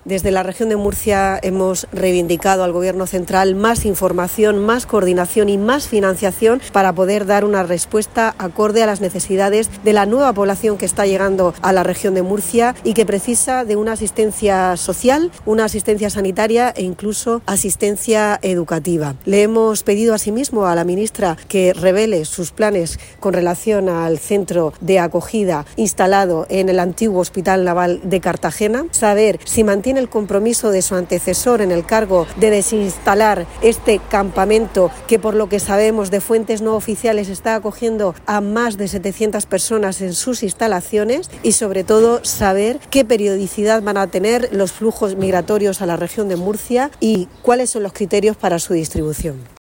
Desde la región de Murcia hemos reivindicado al Gobierno central más información, más coordinación y más financiación para poder dar una respuesta acorde a las necesidades de la nueva población que está llegando a la región de Murcia y que precisa de una asistencia social, una asistencia sanitaria e incluso asistencia educativa. Le hemos pedido asimismo a la ministra que revele sus planes con relación al centro de acogida instalado en el antiguo Hospital Naval de Cartagena, saber si mantiene el compromiso de su antecesor en el cargo de desinstalar este campamento que, por lo que sabemos de fuentes no oficiales, está acogiendo a más de 700 personas en sus instalaciones y, sobre todo, saber qué periodicidad van a tener los flujos migratorios a la región de Murcia y cuáles son los criterios para su distribución.